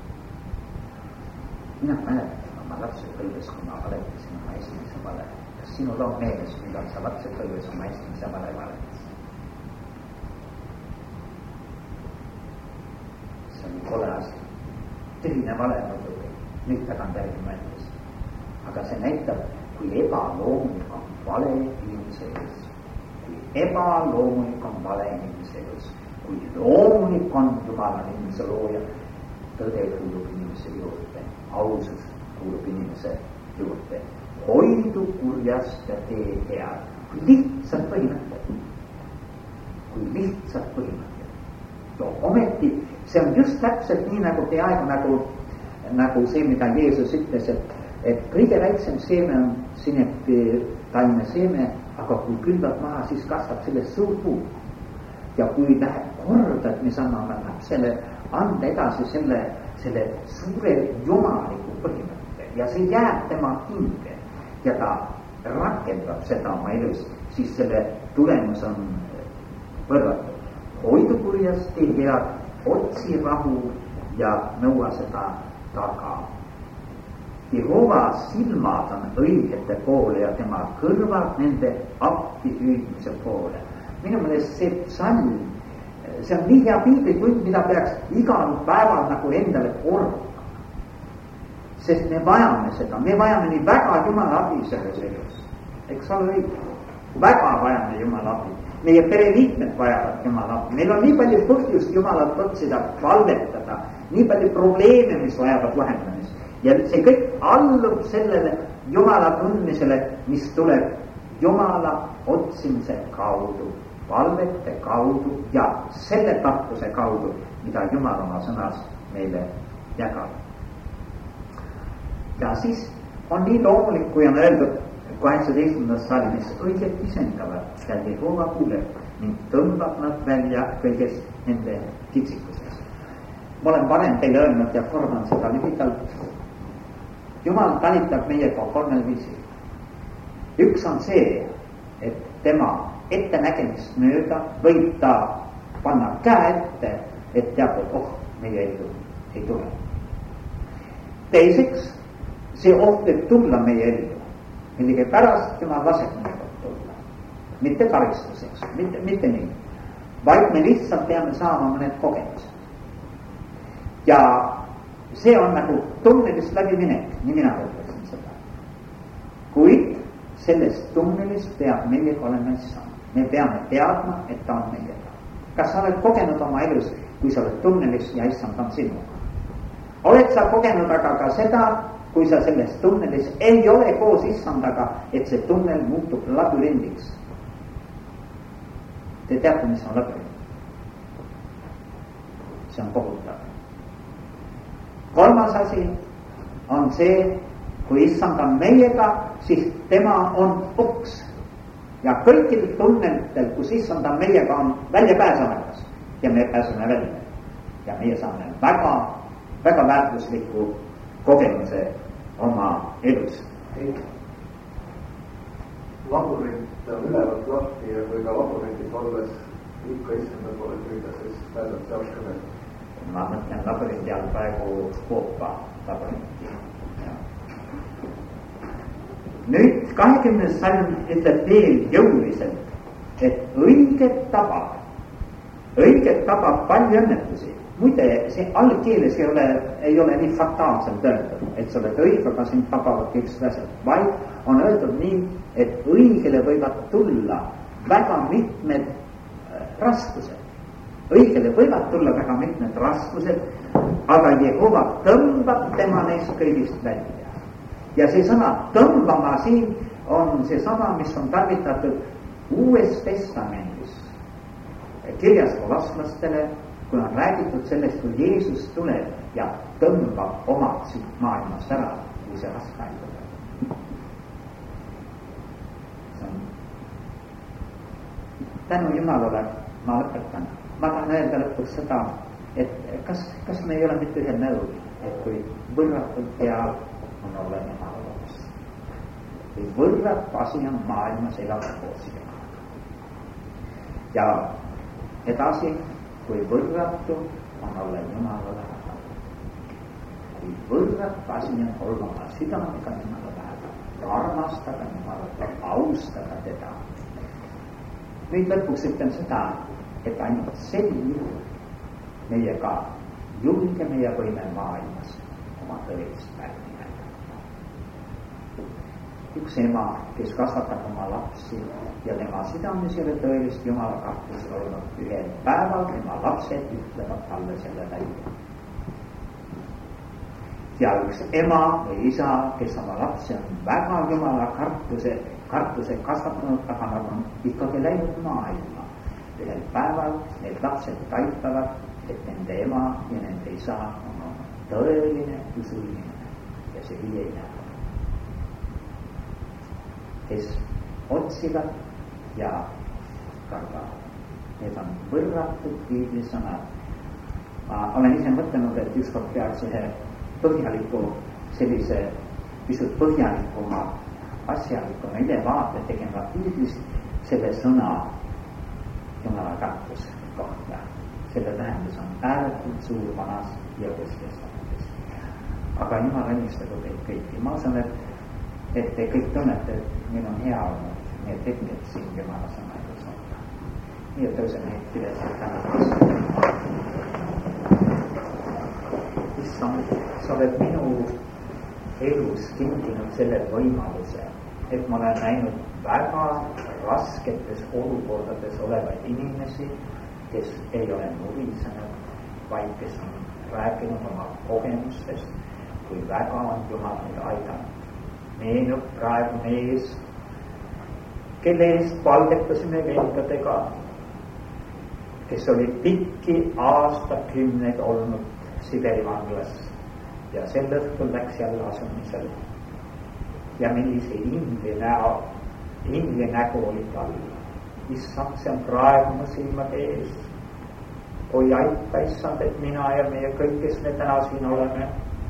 mina mäletan oma lapsepõlves, kui ma valetasin oma esimese vale. Kas sinul on meeles, millal sa lapsepõlves oma esimese vale valetasid? See oli kole asi. Tühine vale muidugi, nüüd tagant järgi mõeldes. Aga see näitab, kui ebaloomulik on vale inimese elus. Kui ebaloomulik on vale inimese elus. Kui loomulik on Jumala inimese looja, tõde kuulub inimese juurde. Ausus kuulub inimese juurde. Hoidu kurjast ja tee head. Kui lihtsad põhimõtted. Kui lihtsad põhimõtted. No, ometi see on just täpselt nii nagu peaaegu nagu, nagu see, mida Jeesus ütles, et, et kõige väiksem seeme on sinepi taime seeme, aga kui külvad maha, siis kasvab sellest suur puu. Ja kui läheb korda, et me saame oma lapsele anda edasi selle, selle suure jumaliku põhimõtte ja see jääb tema hinge ja ta rakendab seda oma elus, siis selle tulemus on võrratud. Hoidu kurjast tee head, otsi rahu ja nõua seda taga. Jehova silmad on õigete poole ja tema kõrvad nende appi hüüdmise poole. Minu meelest see psalm, see on nii hea piiblitund, mida peaks igal päeval nagu endale kordama. Sest me vajame seda, me vajame nii väga Jumala abi selles elus. Eks ole õige? Väga vajame Jumala abi. Meie pereliikmed vajavad Jumala abi. Meil on nii palju põhjust Jumalat otsida, valvetada, nii palju probleeme, mis vajavad lahendamist. Ja see kõik allub sellele Jumala tundmisele, mis tuleb Jumala otsimise kaudu, valvete kaudu ja selle tarkuse kaudu, mida Jumal oma sõnas meile jagab. Ja siis on nii loomulik, kui on öeldud kaheksateistkümnendas salmis, õiget isendavad ja Jehova kuuleb ning tõmbab nad välja kõigest nende kitsikuses. Ma olen varem teile öelnud ja kordan seda lühidalt. Jumal talitab meiega kolmel viisil. Üks on see, et tema ettenägemist mööda võib ta panna käe ette, et teatud oht meie ellu ei tule. Teiseks, see oht võib tulla meie ellu. Millegi pärast Jumal laseb mõnikord tulla. Mitte karistuseks, mitte, mitte nii. Vaid me lihtsalt peame saama mõned kogemused. Ja see on nagu tunnelist läbiminek, nii mina võtlasin seda. Kuid sellest tunnelist peab meiega olema issand. Me peame teadma, et ta on meiega. Kas sa oled kogenud oma elus, kui sa oled tunnelis ja issand on sinuga? Oled sa kogenud aga ka seda, kui sa selles tunnelis ei ole koos issandaga, et see tunnel muutub labürindiks. Te teate, mis on labürind? See on kohutav. Kolmas asi on see, kui issand on meiega, siis tema on uks. Ja kõikil tunnelitel, kus issand on meiega, on välja pääsemas ja me pääseme välja. Ja meie saame väga, väga väärtusliku kogemuse oma elus. Labürint on ülevalt lahti ja kui ka labürintis olles ikka issanda poole püüda, siis pääseb see ka veel. Ma mõtlen labürinti all praegu Koopa labürinti. Nüüd kahekümnes salm ütleb veel jõuliselt, et õiget tabab, õiget tabab palju õnnetusi. Muide, see algkeeles ei ole, ei ole nii fataalselt öeldud, et sa oled õige, aga sind tabavad kõik asjad, vaid on öeldud nii, et õigele võivad tulla väga mitmed raskused. Õigele võivad tulla väga mitmed raskused, aga Jehova tõmbab tema neist kõigist välja. Ja see sõna tõmbama siin on see sama, mis on tarvitatud Uues Testamendis kirjas kolasslastele, kui on räägitud sellest, kui Jeesus tuleb ja tõmbab omad siit maailmast ära, kui see raske aeg tuleb. Tänu Jumalale ma lõpetan. Ma tahan öelda lõpuks seda, et kas, kas me ei ole mitte ühel nõul, et kui võrratult hea on olla Jumala loomist. kui võrratu asi on maailmas elada koos Jumalaga. Ja edasi, kui võrratu on olla Jumala lähedal. Kui võrratu asi on olla oma südamega Jumala lähedal, armastada Jumalat, austada teda. Nüüd lõpuks ütlen seda, et ainult sel juhul meiega julgeme ja võime maailmas oma tõelist värvi näidata. Üks ema, kes kasvatab oma lapsi ja tema südames ei ole tõelist Jumala kartust olnud, ühel päeval tema lapsed ütlevad talle selle välja. Ja üks ema või isa, kes oma lapsi on väga Jumala kartuse, kartuse kasvatanud, aga nad on ikkagi läinud maailma. Ühel päeval need lapsed taipavad, et nende ema ja nende isa on tõeline usuinimene ja see viieline. Kes otsivad ja kardavad. Need on võrratud piiblisõnad. Ma olen ise mõtlenud, et ükskord peaks ühe põhjaliku, sellise pisut põhjalikuma, asjalikuma ülevaate tegema piiblist selle sõna Jumala kartus kohta. Selle tähendus on ääretult suur vanas ja Uuestestamendis. Aga Jumal õnnistagu teid kõiki. Ma usun, et, et te kõik tunnete, et meil on hea olnud need hetked siin Jumala sõnadus olla. Nii et tõuseme hetkides, et täna issand, sa oled minu elus kinkinud selle võimaluse, et ma olen näinud väga rasketes olukordades olevaid inimesi, kes ei ole nurisenud, vaid kes on rääkinud oma kogemustest, kui väga on Jumal neid aidanud. Meenub praegu mees, kelle eest palvetasime vendadega, kes oli pikki aastakümneid olnud Siberi vanglas ja sel õhtul läks jälle asumisel. Ja millise ingli näo, ingli nägu oli tal. Issand, see on praegu mu silmade ees. Oi aita, issand, et mina ja meie kõik, kes me täna siin oleme,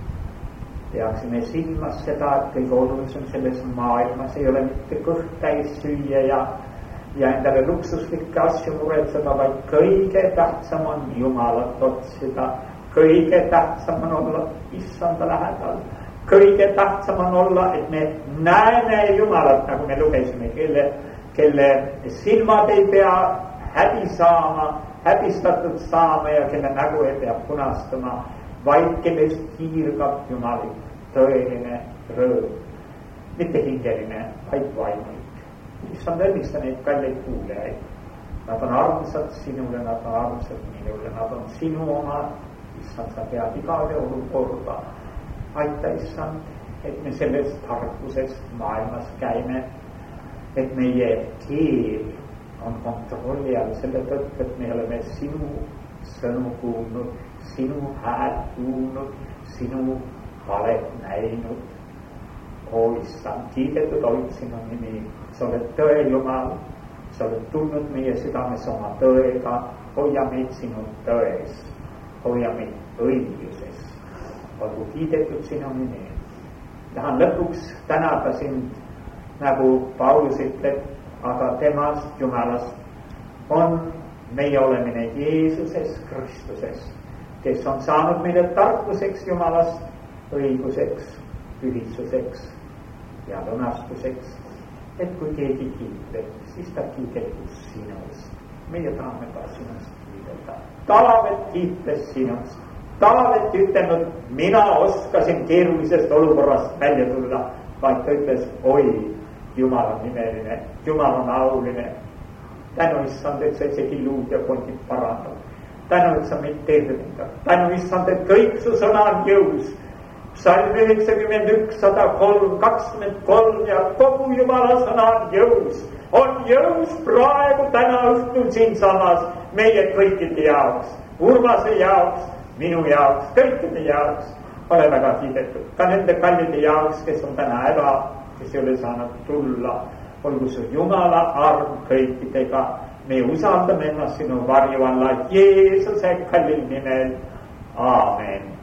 peaksime silmas seda, et kõige olulisem selles maailmas ei ole mitte kõht täis süüa ja, ja endale luksuslikke asju muretseda, vaid kõige tähtsam on Jumalat otsida. Kõige tähtsam on olla issanda lähedal. Kõige tähtsam on olla, et me näeme Jumalat, nagu me lugesime, kelle, kelle silmad ei pea häbi saama, häbistatud saama ja kelle nägu ei pea punastama, vaid kellest hiirgab Jumali tõeline rõõm. Mitte hingeline, vaid vaimulik. Issand, õnnista neid kalleid kuulejaid. Nad on armsad sinule, nad on armsad minule, nad on sinu oma. Issand, sa pead igale olukorda. Aita, issand, et me sellest tarkusest maailmas käime, et meie keel on kontrolli all selle tõttu, et me oleme sinu sõnu kuulnud, sinu häält kuulnud, sinu valet näinud. O issand, kiidetud olid sinu nimi, sa oled tõe Jumal, sa oled tulnud meie südames oma tõega, hoia meid sinu tões, hoia meid õigluses, olgu kiidetud sinu nimi. Tahan lõpuks tänada sind, nagu Paulus ütleb, aga temast, Jumalast, on meie olemine Jeesuses Kristuses, kes on saanud meile tarkuseks Jumalast, õiguseks, pühitsuseks ja lunastuseks, et kui keegi kiitleb, siis ta kiidetud sinust. Meie tahame ka sinust kiidelda. Taavet kiitles sinust. Taavet ütelnud, mina oskasin keerulisest olukorrast välja tulla, vaid ta ütles, oi, Jumal on nimeline, Jumal on auline. Tänu issand, et sa isegi luud ja kondid parandab. Tänu, et sa meid tervendab. Tänu issand, et kõik su sõna on jõus. Psalm üheksakümmend üks, sada kolm, kakskümmend kolm ja kogu Jumala sõna on jõus. On jõus praegu täna õhtul siinsamas meie kõikide jaoks. Urmase jaoks, minu jaoks, kõikide jaoks. Ole väga kiidetud. Ka nende kallide jaoks, kes on täna ära, kes ei ole saanud tulla. Olgu su Jumala arm kõikidega. Me usaldame ennast sinu varju alla Jeesuse kallil nimel. Aamen.